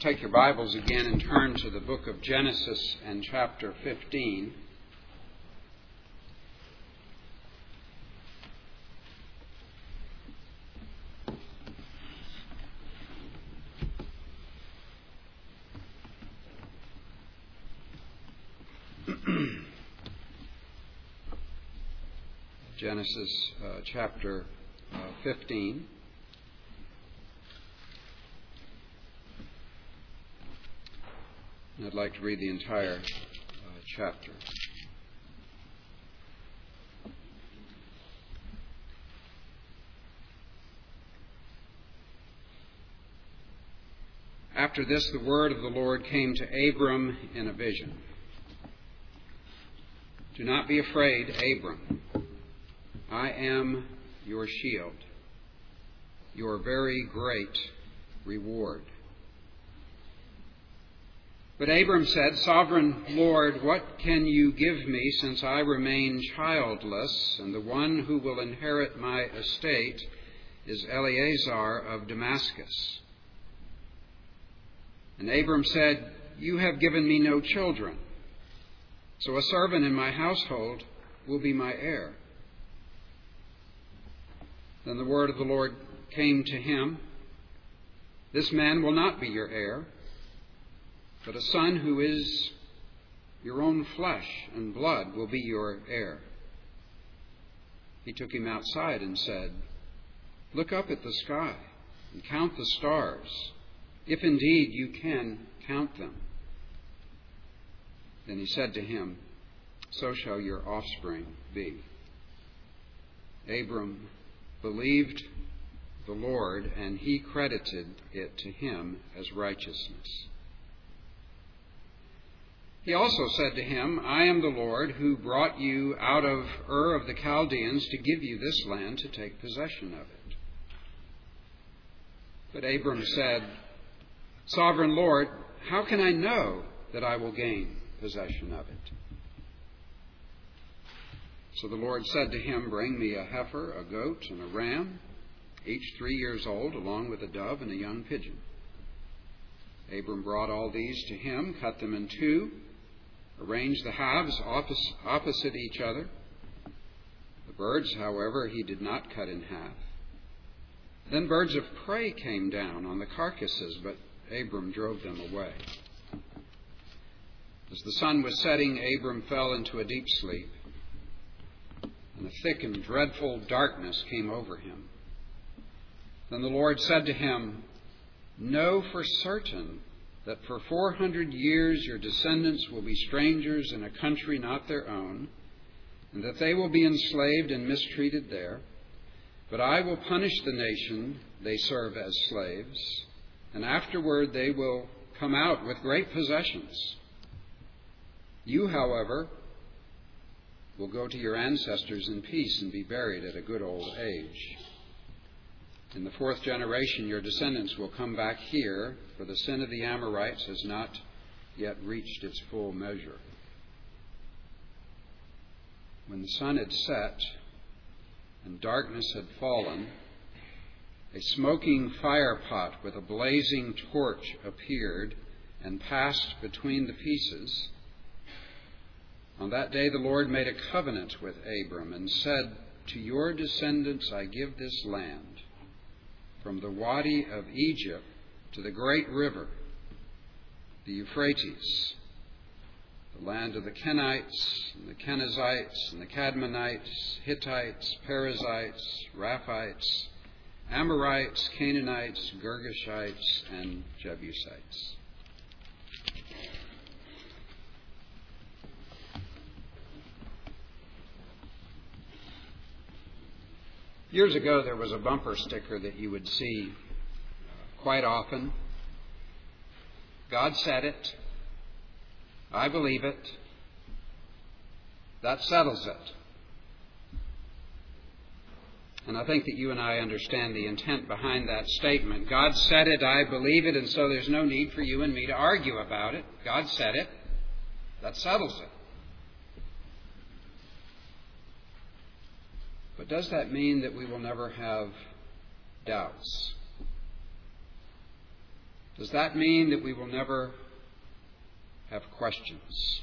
Take your Bibles again and turn to the book of Genesis and chapter 15. Genesis chapter 15. I'd like to read the entire chapter. After this, the word of the Lord came to Abram in a vision. Do not be afraid, Abram. I am your shield, your very great reward. But Abram said, Sovereign Lord, what can you give me since I remain childless, and the one who will inherit my estate is Eliezer of Damascus? And Abram said, You have given me no children, so a servant in my household will be my heir. Then the word of the Lord came to him, This man will not be your heir, but a son who is your own flesh and blood will be your heir. He took him outside and said, Look up at the sky and count the stars, if indeed you can count them. Then he said to him, So shall your offspring be. Abram believed the Lord, and he credited it to him as righteousness. He also said to him, I am the Lord who brought you out of Ur of the Chaldeans to give you this land to take possession of it. But Abram said, Sovereign Lord, how can I know that I will gain possession of it? So the Lord said to him, Bring me a heifer, a goat, and a ram, each 3 years old, along with a dove and a young pigeon. Abram brought all these to him, cut them in two, arranged the halves opposite each other. The birds, however, he did not cut in half. Then birds of prey came down on the carcasses, but Abram drove them away. As the sun was setting, Abram fell into a deep sleep, and a thick and dreadful darkness came over him. Then the Lord said to him, Know for certain that for 400 years your descendants will be strangers in a country not their own, and that they will be enslaved and mistreated there. But I will punish the nation they serve as slaves, and afterward they will come out with great possessions. You, however, will go to your ancestors in peace and be buried at a good old age. In the 4th generation, your descendants will come back here, for the sin of the Amorites has not yet reached its full measure. When the sun had set and darkness had fallen, a smoking firepot with a blazing torch appeared and passed between the pieces. On that day the Lord made a covenant with Abram and said, To your descendants I give this land, from the Wadi of Egypt to the great river, the Euphrates, the land of the Kenites, and the Kenizzites, and the Cadmonites, Hittites, Perizzites, Raphites, Amorites, Canaanites, Girgashites, and Jebusites. Years ago, there was a bumper sticker that you would see quite often. God said it. I believe it. That settles it. And I think that you and I understand the intent behind that statement. God said it, I believe it, and so there's no need for you and me to argue about it. God said it. That settles it. But does that mean that we will never have doubts? Does that mean that we will never have questions?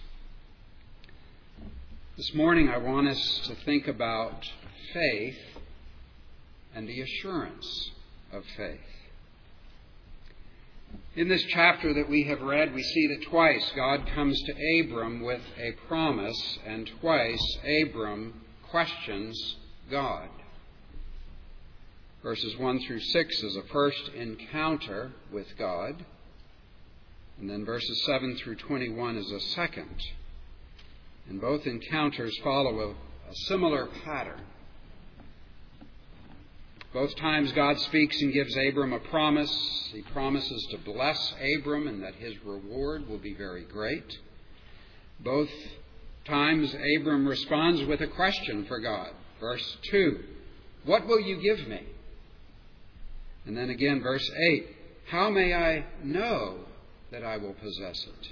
This morning I want us to think about faith and the assurance of faith. In this chapter that we have read, we see that twice God comes to Abram with a promise, and twice Abram questions God. Verses 1 through 6 is a first encounter with God, and then verses 7 through 21 is a second. And both encounters follow a similar pattern. Both times God speaks and gives Abram a promise. He promises to bless Abram and that his reward will be very great. Both times Abram responds with a question for God. Verse 2, "What will you give me?" And then again, verse 8, "How may I know that I will possess it?"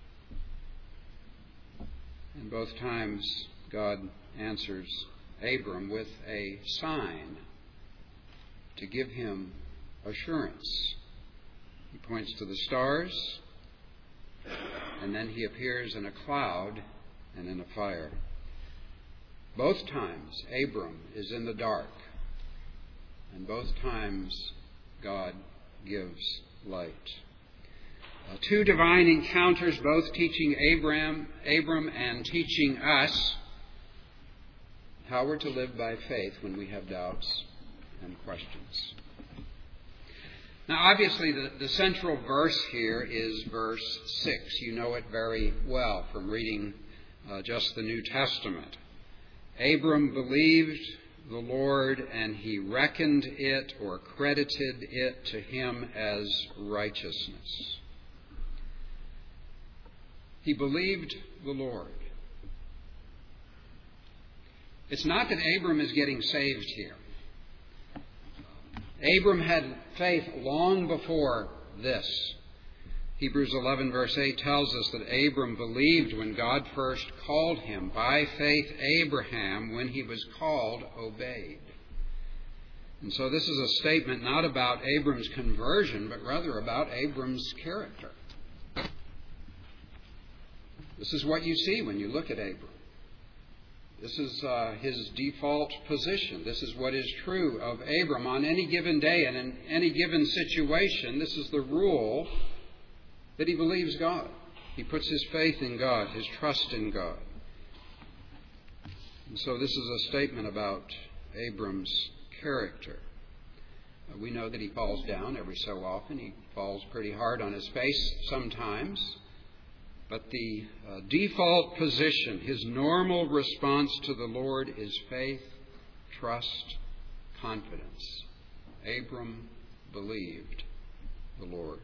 And both times God answers Abram with a sign to give him assurance. He points to the stars, and then he appears in a cloud and in a fire. Both times Abram is in the dark, and both times God gives light. Two divine encounters, both teaching Abram and teaching us how we're to live by faith when we have doubts and questions. Now, obviously, the central verse here is verse 6. You know it very well from reading just the New Testament. Abram believed the Lord, and he reckoned it or credited it to him as righteousness. He believed the Lord. It's not that Abram is getting saved here. Abram had faith long before this. Hebrews 11 verse 8 tells us that Abram believed when God first called him. By faith, Abraham, when he was called, obeyed. And so this is a statement not about Abram's conversion, but rather about Abram's character. This is what you see when you look at Abram. This is his default position. This is what is true of Abram on any given day and in any given situation. This is the rule that he believes God. He puts his faith in God, his trust in God. And so this is a statement about Abram's character. We know that he falls down every so often. He falls pretty hard on his face sometimes. But the default position, his normal response to the Lord is faith, trust, confidence. Abram believed the Lord.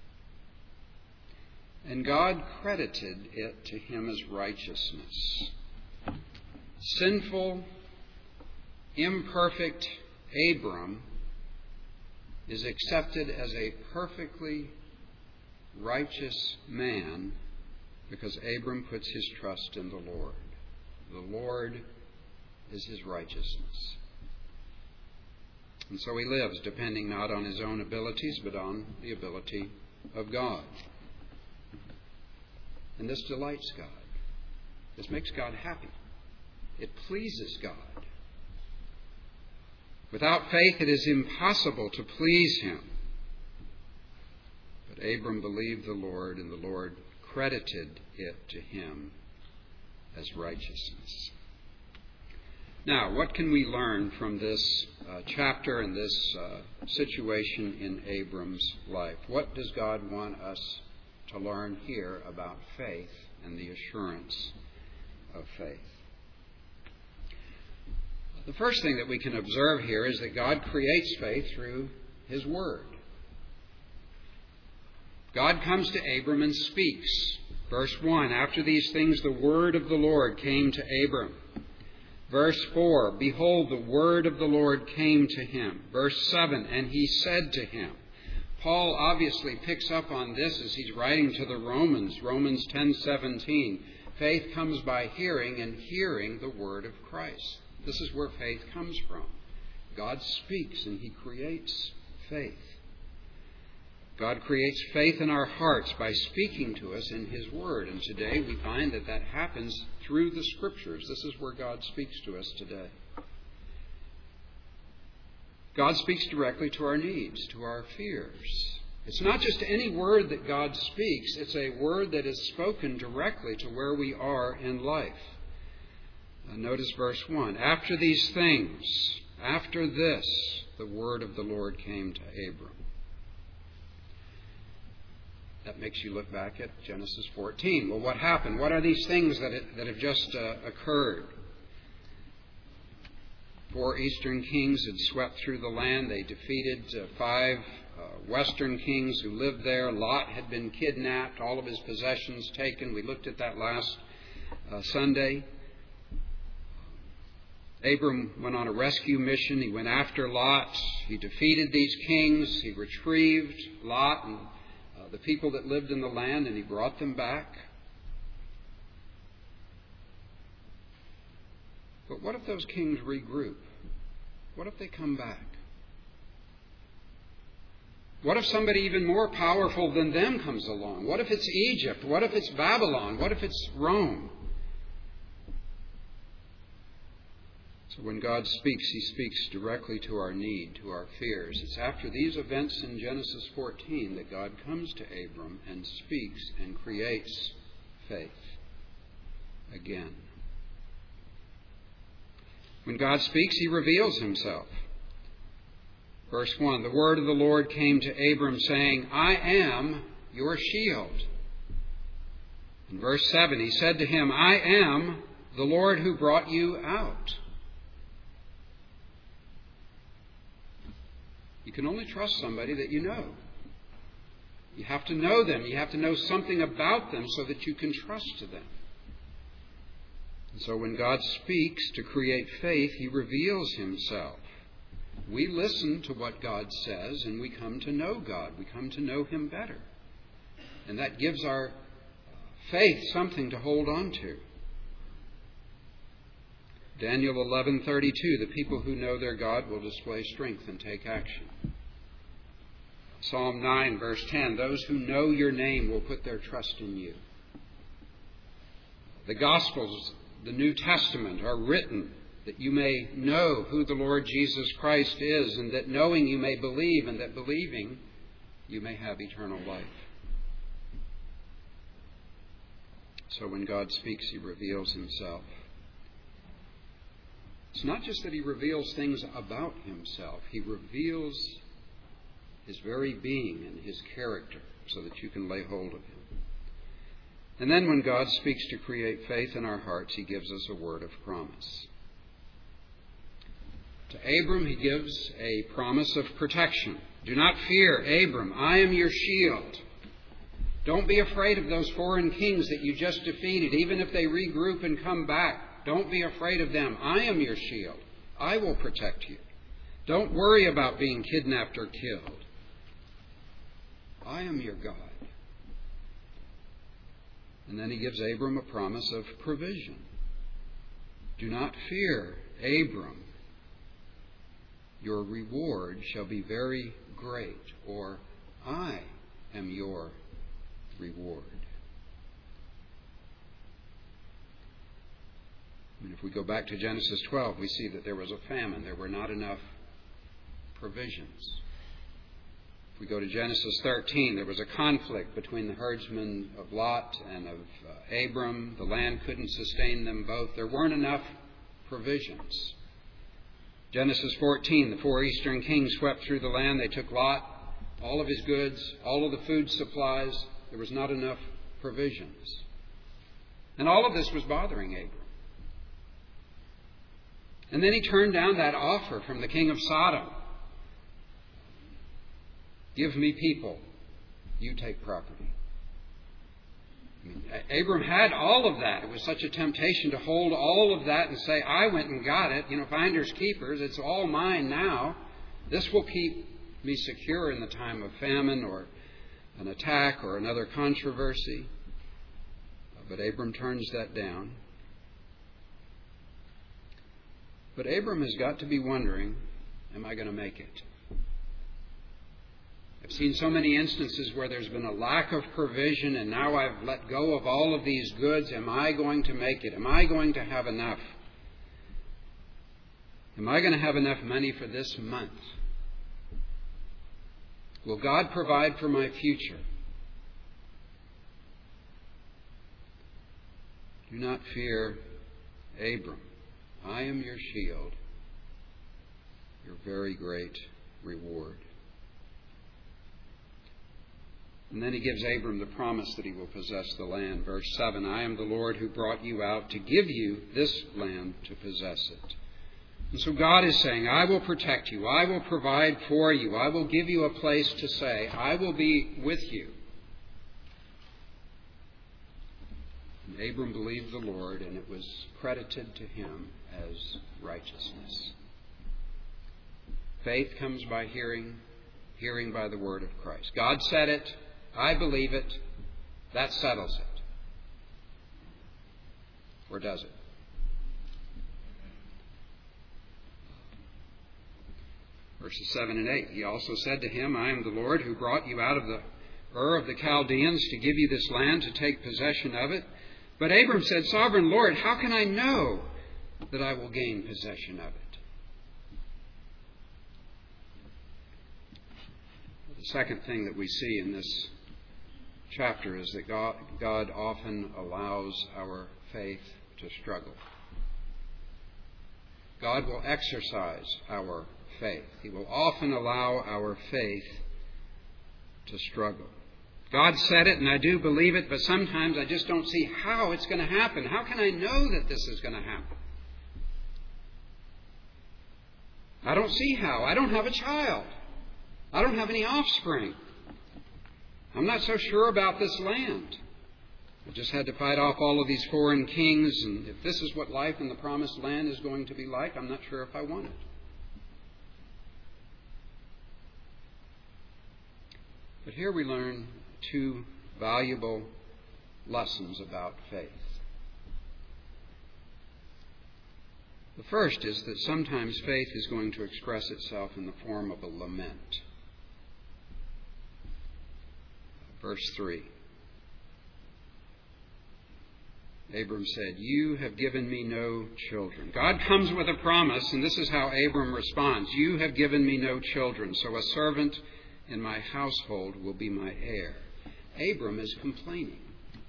And God credited it to him as righteousness. Sinful, imperfect Abram is accepted as a perfectly righteous man because Abram puts his trust in the Lord. The Lord is his righteousness. And so he lives depending not on his own abilities, but on the ability of God. And this delights God. This makes God happy. It pleases God. Without faith, it is impossible to please him. But Abram believed the Lord, and the Lord credited it to him as righteousness. Now, what can we learn from this chapter and this situation in Abram's life? What does God want us to learn here about faith and the assurance of faith? The first thing that we can observe here is that God creates faith through his word. God comes to Abram and speaks. Verse 1, after these things the word of the Lord came to Abram. Verse 4, behold, the word of the Lord came to him. Verse 7, and he said to him. Paul obviously picks up on this as he's writing to the Romans. Romans 10:17. Faith comes by hearing, and hearing the word of Christ. This is where faith comes from. God speaks and he creates faith. God creates faith in our hearts by speaking to us in His Word. And today we find that that happens through the Scriptures. This is where God speaks to us today. God speaks directly to our needs, to our fears. It's not just any word that God speaks. It's a word that is spoken directly to where we are in life. Notice verse 1. After these things, after this, the word of the Lord came to Abram. That makes you look back at Genesis 14. Well, what happened? What are these things that have just occurred? 4 eastern kings had swept through the land. They defeated 5 western kings who lived there. Lot had been kidnapped, all of his possessions taken. We looked at that last Sunday. Abram went on a rescue mission. He went after Lot. He defeated these kings. He retrieved Lot and the people that lived in the land, and he brought them back. But what if those kings regroup? What if they come back? What if somebody even more powerful than them comes along? What if it's Egypt? What if it's Babylon? What if it's Rome? So when God speaks, He speaks directly to our need, to our fears. It's after these events in Genesis 14 that God comes to Abram and speaks and creates faith again. When God speaks, He reveals Himself. Verse 1, the word of the Lord came to Abram, saying, I am your shield. In verse 7, He said to him, I am the Lord who brought you out. You can only trust somebody that you know. You have to know them. You have to know something about them so that you can trust them. And so when God speaks to create faith, He reveals Himself. We listen to what God says and we come to know God. We come to know Him better. And that gives our faith something to hold on to. Daniel 11:32, the people who know their God will display strength and take action. Psalm 9, verse 10, those who know your name will put their trust in you. The Gospels, the New Testament, are written that you may know who the Lord Jesus Christ is, and that knowing you may believe, and that believing you may have eternal life. So when God speaks, He reveals Himself. It's not just that He reveals things about Himself. He reveals His very being and His character so that you can lay hold of Him. And then when God speaks to create faith in our hearts, He gives us a word of promise. To Abram, He gives a promise of protection. Do not fear, Abram. I am your shield. Don't be afraid of those foreign kings that you just defeated, even if they regroup and come back. Don't be afraid of them. I am your shield. I will protect you. Don't worry about being kidnapped or killed. I am your God. And then He gives Abram a promise of provision. Do not fear, Abram. Your reward shall be very great, or I am your reward. And if we go back to Genesis 12, we see that there was a famine. There were not enough provisions. If we go to Genesis 13, there was a conflict between the herdsmen of Lot and of Abram. The land couldn't sustain them both. There weren't enough provisions. Genesis 14, the 4 eastern kings swept through the land. They took Lot, all of his goods, all of the food supplies. There was not enough provisions. And all of this was bothering Abram. And then he turned down that offer from the king of Sodom. Give me people, you take property. Abram had all of that. It was such a temptation to hold all of that and say, I went and got it. Finders keepers. It's all mine now. This will keep me secure in the time of famine or an attack or another controversy. But Abram turns that down. But Abram has got to be wondering, am I going to make it? I've seen so many instances where there's been a lack of provision, and now I've let go of all of these goods. Am I going to make it? Am I going to have enough? Am I going to have enough money for this month? Will God provide for my future? Do not fear, Abram. I am your shield, your very great reward. And then he gives Abram the promise that he will possess the land. Verse 7, I am the Lord who brought you out to give you this land to possess it. And so God is saying, I will protect you. I will provide for you. I will give you a place to stay. I will be with you. And Abram believed the Lord, and it was credited to him as righteousness. Faith comes by hearing, hearing by the word of Christ. God said it. I believe it. That settles it. Or does it? Verses 7 and 8. He also said to him, I am the Lord who brought you out of the Ur of the Chaldeans to give you this land to take possession of it. But Abram said, Sovereign Lord, how can I know that I will gain possession of it? The second thing that we see in this chapter is that God often allows our faith to struggle. God will exercise our faith. He will often allow our faith to struggle. God said it, and I do believe it, but sometimes I just don't see how it's going to happen. How can I know that this is going to happen? I don't see how. I don't have a child. I don't have any offspring. I'm not so sure about this land. I just had to fight off all of these foreign kings, and if this is what life in the promised land is going to be like, I'm not sure if I want it. But here we learn two valuable lessons about faith. The first is that sometimes faith is going to express itself in the form of a lament. Verse 3. Abram said, You have given me no children. God comes with a promise, and this is how Abram responds. You have given me no children, so a servant in my household will be my heir. Abram is complaining.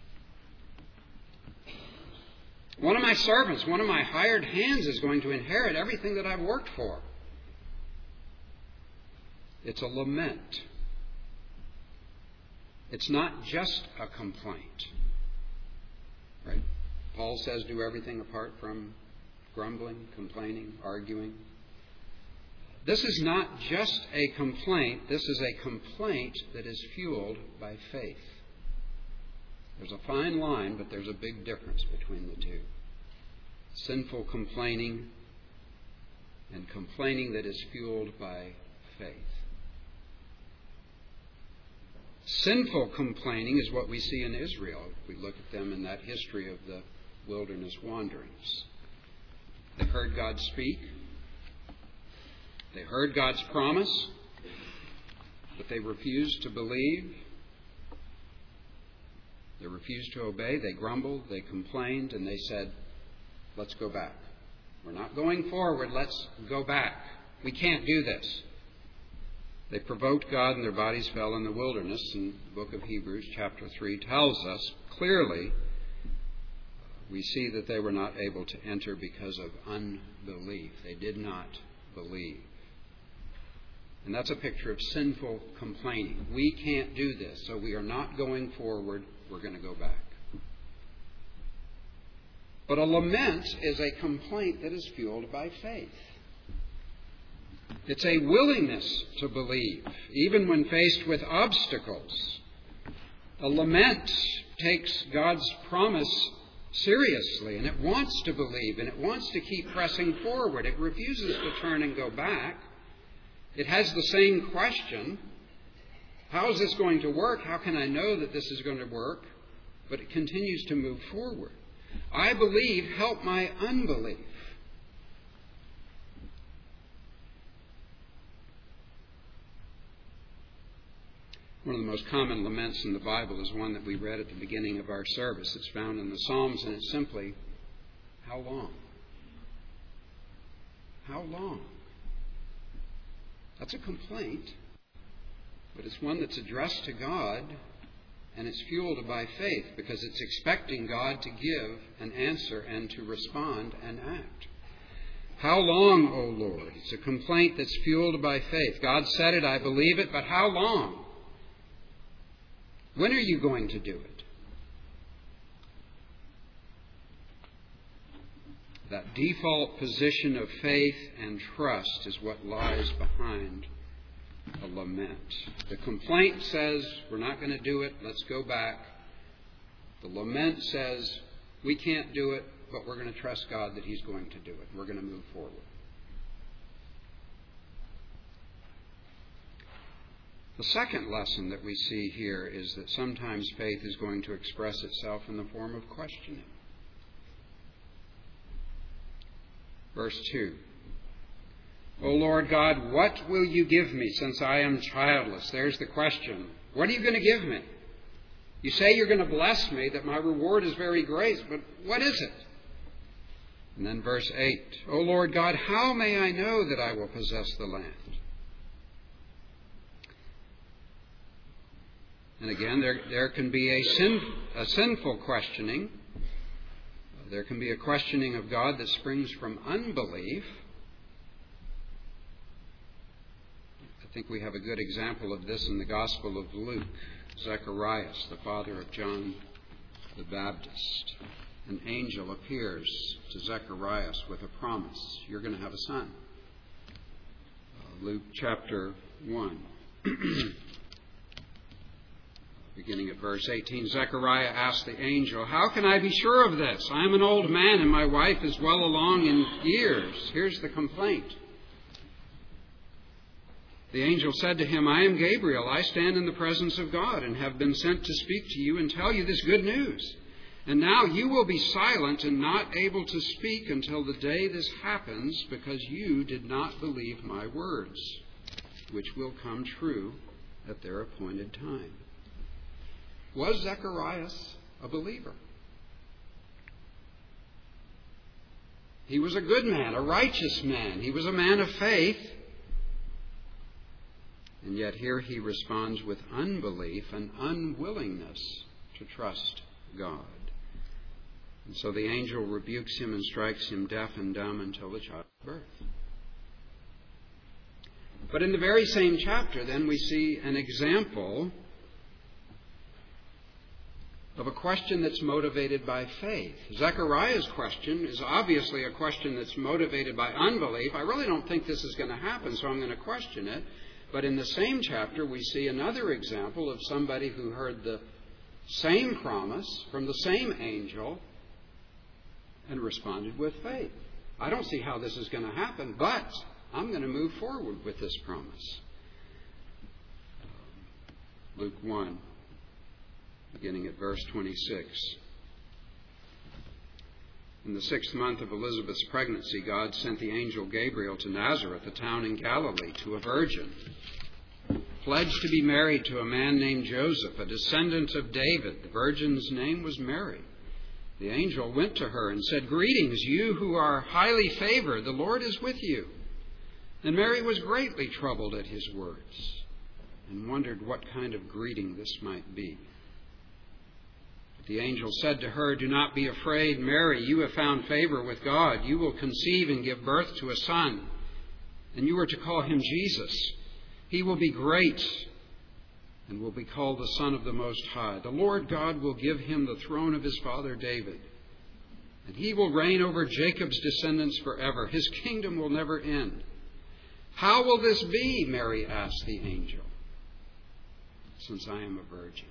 One of my servants, one of my hired hands is going to inherit everything that I've worked for. It's a lament. It's not just a complaint. Right? Paul says do everything apart from grumbling, complaining, arguing. This is not just a complaint. This is a complaint that is fueled by faith. There's a fine line, but there's a big difference between the two. Sinful complaining and complaining that is fueled by faith. Sinful complaining is what we see in Israel if we look at them in that history of the wilderness wanderings. They heard God speak. They heard God's promise, but they refused to believe. They refused to obey. They grumbled. They complained. And they said, let's go back. We're not going forward. Let's go back. We can't do this. They provoked God and their bodies fell in the wilderness. And the book of Hebrews chapter 3 tells us clearly, we see that they were not able to enter because of unbelief. They did not believe. And that's a picture of sinful complaining. We can't do this, so we are not going forward. We're going to go back. But a lament is a complaint that is fueled by faith. It's a willingness to believe, even when faced with obstacles. A lament takes God's promise seriously, and it wants to believe, and it wants to keep pressing forward. It refuses to turn and go back. It has the same question. How is this going to work? How can I know that this is going to work? But it continues to move forward. I believe, help my unbelief. One of the most common laments in the Bible is one that we read at the beginning of our service. It's found in the Psalms, and it's simply, how long? How long? That's a complaint, but it's one that's addressed to God, and it's fueled by faith because it's expecting God to give an answer and to respond and act. How long, O Lord? It's a complaint that's fueled by faith. God said it, I believe it, but how long? When are you going to do it? That default position of faith and trust is what lies behind a lament. The complaint says, we're not going to do it, let's go back. The lament says, we can't do it, but we're going to trust God that He's going to do it. We're going to move forward. The second lesson that we see here is that sometimes faith is going to express itself in the form of questioning. Verse 2. O Lord God, what will you give me since I am childless? There's the question. What are you going to give me? You say you're going to bless me, that my reward is very great, but what is it? And then verse 8. O Lord God, how may I know that I will possess the land? And again, there can be a sinful questioning. There can be a questioning of God that springs from unbelief. I think we have a good example of this in the Gospel of Luke. Zacharias, the father of John the Baptist. An angel appears to Zacharias with a promise. You're going to have a son. Luke chapter 1. Beginning at verse 18, Zechariah asked the angel, how can I be sure of this? I am an old man and my wife is well along in years. Here's the complaint. The angel said to him, I am Gabriel. I stand in the presence of God and have been sent to speak to you and tell you this good news. And now you will be silent and not able to speak until the day this happens, because you did not believe my words, which will come true at their appointed time. Was Zacharias a believer? He was a good man, a righteous man. He was a man of faith. And yet here he responds with unbelief and unwillingness to trust God. And so the angel rebukes him and strikes him deaf and dumb until the child's birth. But in the very same chapter, then, we see an example of a question that's motivated by faith. Zechariah's question is obviously a question that's motivated by unbelief. I really don't think this is going to happen, so I'm going to question it. But in the same chapter, we see another example of somebody who heard the same promise from the same angel and responded with faith. I don't see how this is going to happen, but I'm going to move forward with this promise. Luke 1. Beginning at verse 26. In the 6th month of Elizabeth's pregnancy, God sent the angel Gabriel to Nazareth, a town in Galilee, to a virgin, pledged to be married to a man named Joseph, a descendant of David. The virgin's name was Mary. The angel went to her and said, Greetings, you who are highly favored, the Lord is with you. And Mary was greatly troubled at his words and wondered what kind of greeting this might be. The angel said to her, Do not be afraid, Mary, you have found favor with God. You will conceive and give birth to a son, and you are to call him Jesus. He will be great and will be called the Son of the Most High. The Lord God will give him the throne of his father David, and he will reign over Jacob's descendants forever. His kingdom will never end. How will this be, Mary asked the angel, since I am a virgin?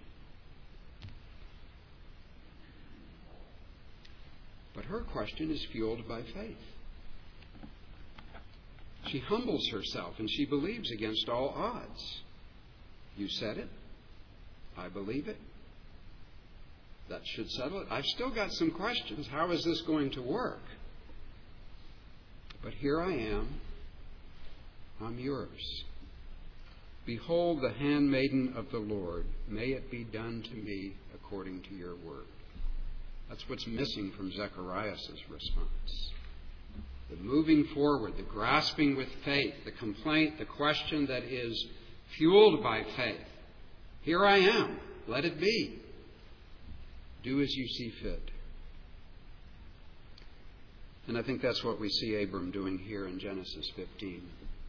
But her question is fueled by faith. She humbles herself and she believes against all odds. You said it. I believe it. That should settle it. I've still got some questions. How is this going to work? But here I am. I'm yours. Behold the handmaiden of the Lord. May it be done to me according to your word. That's what's missing from Zechariah's response. The moving forward, the grasping with faith, the complaint, the question that is fueled by faith. Here I am. Let it be. Do as you see fit. And I think that's what we see Abram doing here in Genesis 15.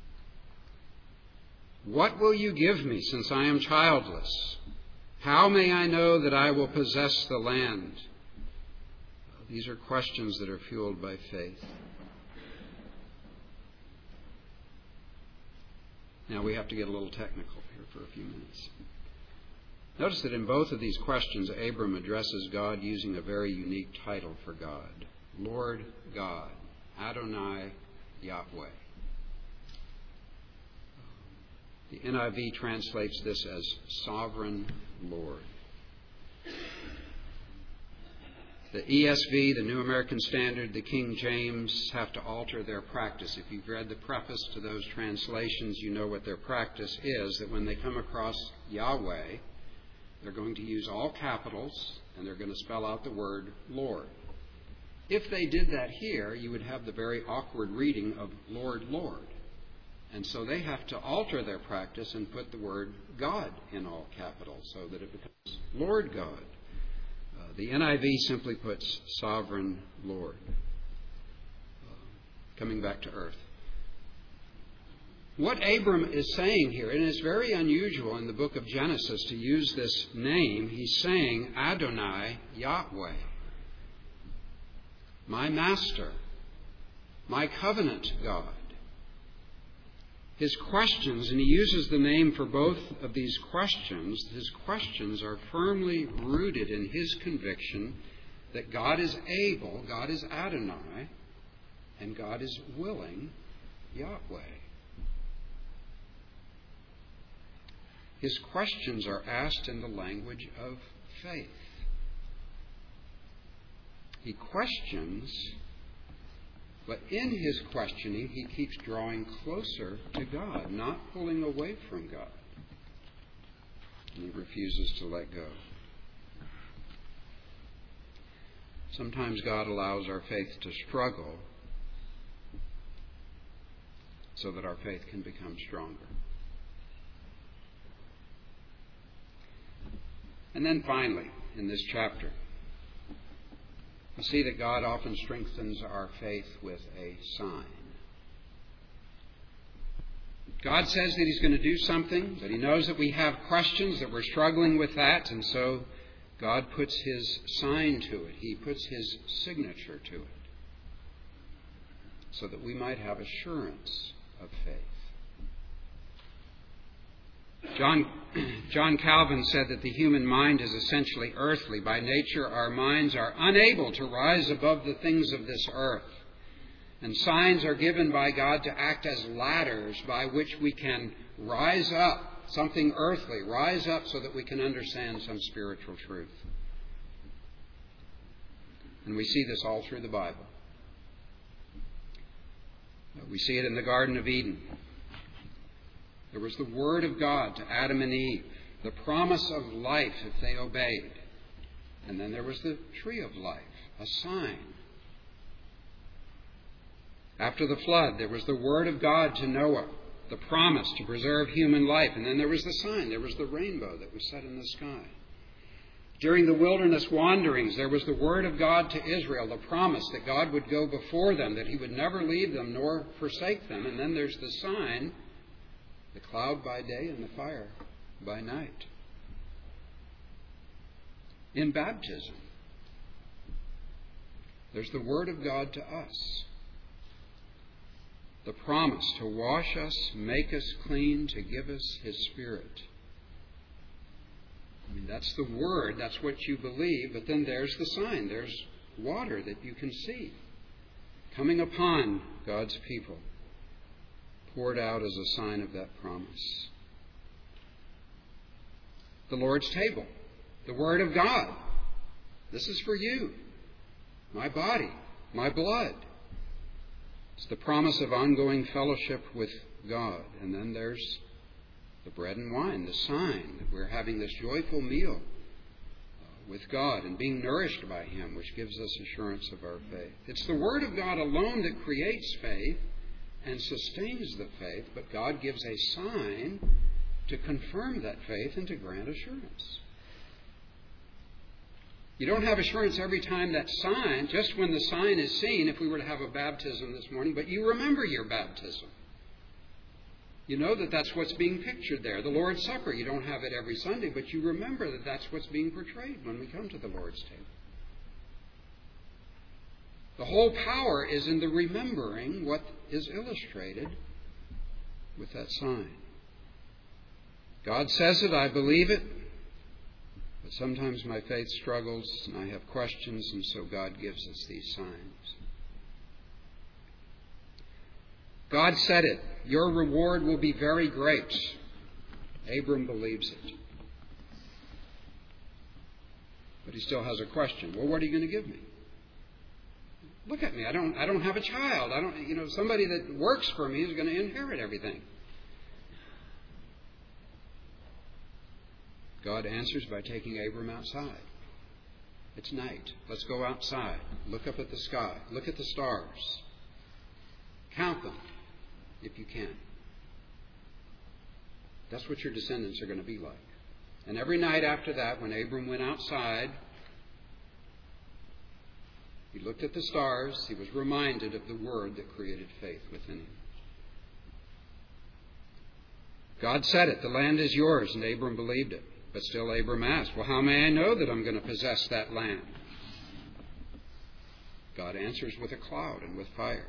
What will you give me, since I am childless? How may I know that I will possess the land? These are questions that are fueled by faith. Now we have to get a little technical here for a few minutes. Notice that in both of these questions, Abram addresses God using a very unique title for God. Lord God, Adonai Yahweh. The NIV translates this as Sovereign Lord. The ESV, the New American Standard, the King James have to alter their practice. If you've read the preface to those translations, you know what their practice is, that when they come across Yahweh, they're going to use all capitals and they're going to spell out the word Lord. If they did that here, you would have the very awkward reading of Lord, Lord. And so they have to alter their practice and put the word God in all capitals so that it becomes Lord God. The NIV simply puts Sovereign Lord. Coming back to earth. What Abram is saying here, and it's very unusual in the book of Genesis to use this name, he's saying Adonai Yahweh. My Master. My covenant God. His questions, and he uses the name for both of these questions, his questions are firmly rooted in his conviction that God is able, God is Adonai, and God is willing, Yahweh. His questions are asked in the language of faith. He questions, but in his questioning, he keeps drawing closer to God, not pulling away from God. And he refuses to let go. Sometimes God allows our faith to struggle so that our faith can become stronger. And then finally, in this chapter, we see that God often strengthens our faith with a sign. God says that He's going to do something, that He knows that we have questions, that we're struggling with that, and so God puts His sign to it. He puts His signature to it, so that we might have assurance of faith. John Calvin said that the human mind is essentially earthly. By nature, our minds are unable to rise above the things of this earth. And signs are given by God to act as ladders by which we can rise up, something earthly, rise up so that we can understand some spiritual truth. And we see this all through the Bible. We see it in the Garden of Eden. There was the Word of God to Adam and Eve, the promise of life if they obeyed. And then there was the tree of life, a sign. After the flood, there was the Word of God to Noah, the promise to preserve human life. And then there was the sign, there was the rainbow that was set in the sky. During the wilderness wanderings, there was the Word of God to Israel, the promise that God would go before them, that He would never leave them nor forsake them. And then there's the sign, the cloud by day and the fire by night. In baptism, there's the Word of God to us. The promise to wash us, make us clean, to give us His Spirit. I mean, that's the Word, that's what you believe, but then there's the sign. There's water that you can see coming upon God's people, poured out as a sign of that promise. The Lord's table, the Word of God. This is for you, my body, my blood. It's the promise of ongoing fellowship with God. And then there's the bread and wine, the sign that we're having this joyful meal with God and being nourished by Him, which gives us assurance of our faith. It's the Word of God alone that creates faith and sustains the faith, but God gives a sign to confirm that faith and to grant assurance. You don't have assurance every time that sign, just when the sign is seen, if we were to have a baptism this morning, but you remember your baptism. You know that that's what's being pictured there. The Lord's Supper, you don't have it every Sunday, but you remember that that's what's being portrayed when we come to the Lord's table. The whole power is in the remembering what is illustrated with that sign. God says it, I believe it, but sometimes my faith struggles and I have questions, and so God gives us these signs. God said it, your reward will be very great. Abram believes it. But he still has a question. Well, what are you going to give me? Look at me. I don't have a child. Somebody that works for me is going to inherit everything. God answers by taking Abram outside. It's night. Let's go outside. Look up at the sky. Look at the stars. Count them if you can. That's what your descendants are going to be like. And every night after that, when Abram went outside, he looked at the stars. He was reminded of the Word that created faith within him. God said it. The land is yours. And Abram believed it. But still Abram asked, well, how may I know that I'm going to possess that land? God answers with a cloud and with fire.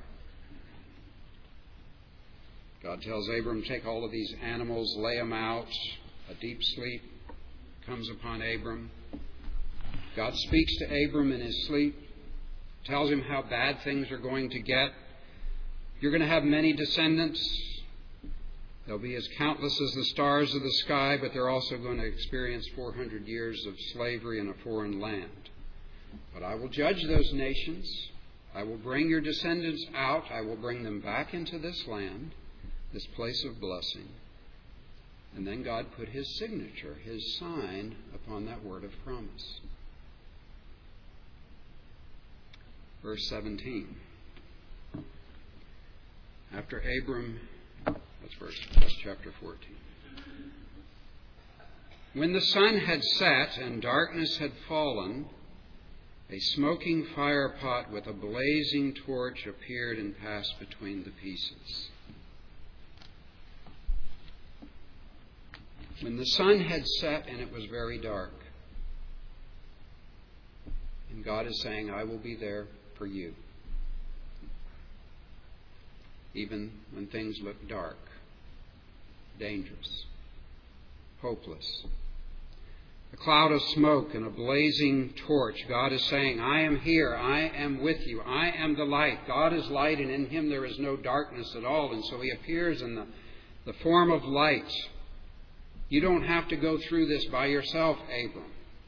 God tells Abram, take all of these animals, lay them out. A deep sleep comes upon Abram. God speaks to Abram in his sleep, tells him how bad things are going to get. You're going to have many descendants. They'll be as countless as the stars of the sky, but they're also going to experience 400 years of slavery in a foreign land. But I will judge those nations. I will bring your descendants out. I will bring them back into this land, this place of blessing. And then God put His signature, His sign, upon that word of promise. Verse 17. After Abram, that's chapter 14. When the sun had set and darkness had fallen, a smoking fire pot with a blazing torch appeared and passed between the pieces. When the sun had set and it was very dark, and God is saying, I will be there for you, even when things look dark, dangerous, hopeless. A cloud of smoke and a blazing torch. God is saying, I am here. I am with you. I am the light. God is light, and in Him there is no darkness at all. And so He appears in the form of light. You don't have to go through this by yourself, Abram.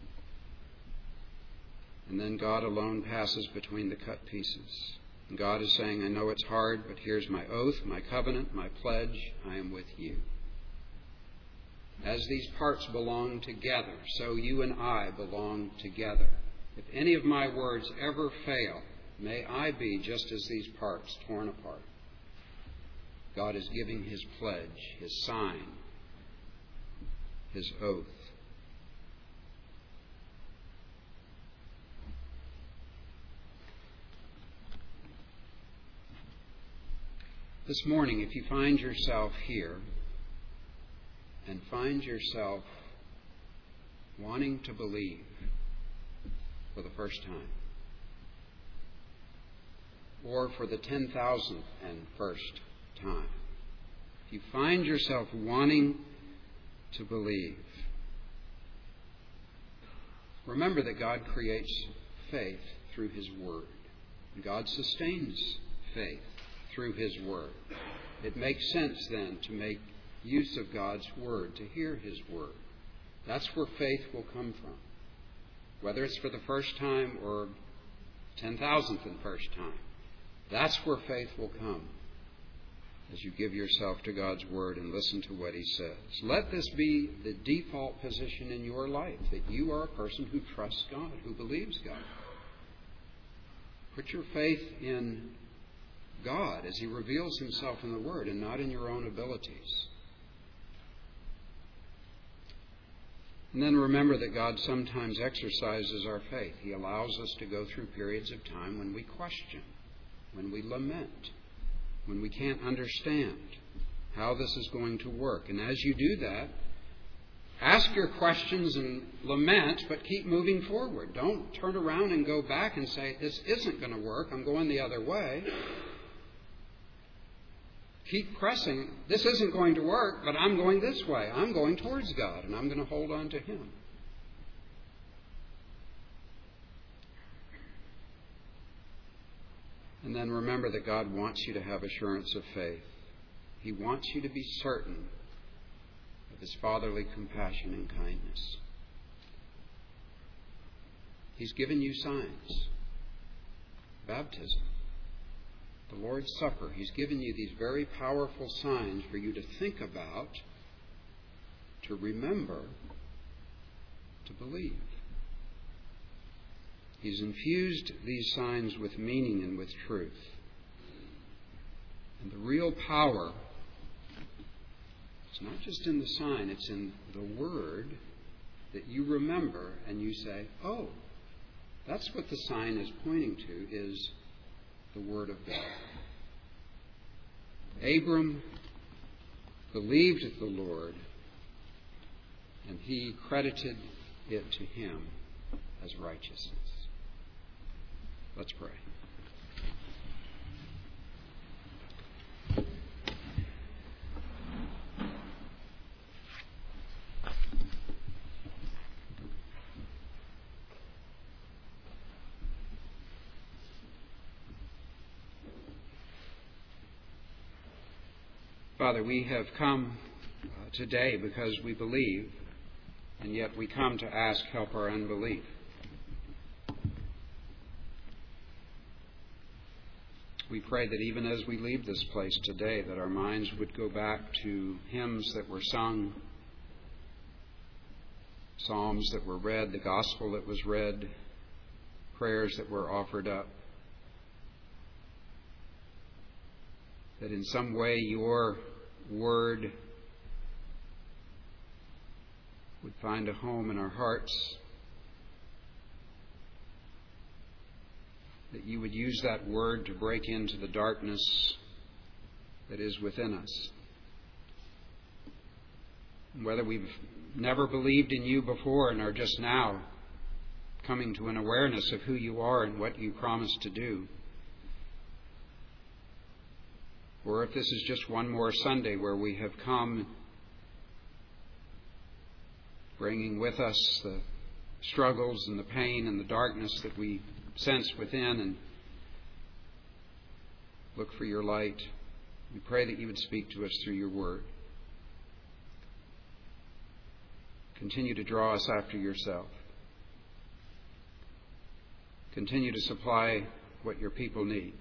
And then God alone passes between the cut pieces. And God is saying, I know it's hard, but here's my oath, my covenant, my pledge. I am with you. As these parts belong together, so you and I belong together. If any of my words ever fail, may I be just as these parts torn apart. God is giving His pledge, His sign, His oath. This morning, if you find yourself here and find yourself wanting to believe for the first time, or for the 10,000th and first time, if you find yourself wanting to believe, remember that God creates faith through His Word. God sustains faith through His Word. It makes sense then to make use of God's Word, to hear His Word. That's where faith will come from. Whether it's for the first time or 10,000th and first time, that's where faith will come. as you give yourself to God's Word and listen to what He says. Let this be the default position in your life, that you are a person who trusts God, who believes God. Put your faith in God as He reveals Himself in the Word and not in your own abilities. And then remember that God sometimes exercises our faith. He allows us to go through periods of time when we question, when we lament, when we can't understand how this is going to work. And as you do that, ask your questions and lament, but keep moving forward. Don't turn around and go back and say, this isn't going to work, I'm going the other way. Keep pressing, this isn't going to work, but I'm going this way. I'm going towards God, and I'm going to hold on to Him. And then remember that God wants you to have assurance of faith. He wants you to be certain of His fatherly compassion and kindness. He's given you signs. Baptism, the Lord's Supper. He's given you these very powerful signs for you to think about, to remember, to believe. He's infused these signs with meaning and with truth. And the real power is not just in the sign, it's in the Word that you remember and you say, oh, that's what the sign is pointing to, is the Word of God. Abram believed the Lord, and He credited it to him as righteousness. Let's pray. Father, we have come today because we believe, and yet we come to ask help our unbelief. We pray that even as we leave this place today, that our minds would go back to hymns that were sung, psalms that were read, the gospel that was read, prayers that were offered up. That in some way your Word would find a home in our hearts. That you would use that Word to break into the darkness that is within us. Whether we've never believed in you before and are just now coming to an awareness of who you are and what you promised to do, or if this is just one more Sunday where we have come bringing with us the struggles and the pain and the darkness that we sense within and look for your light, we pray that you would speak to us through your Word. Continue to draw us after yourself. Continue to supply what your people need.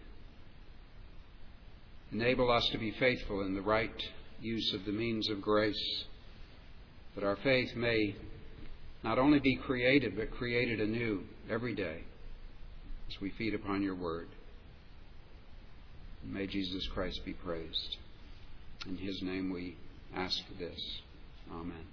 Enable us to be faithful in the right use of the means of grace, that our faith may not only be created, but created anew every day as we feed upon your Word. And may Jesus Christ be praised. In His name we ask this. Amen.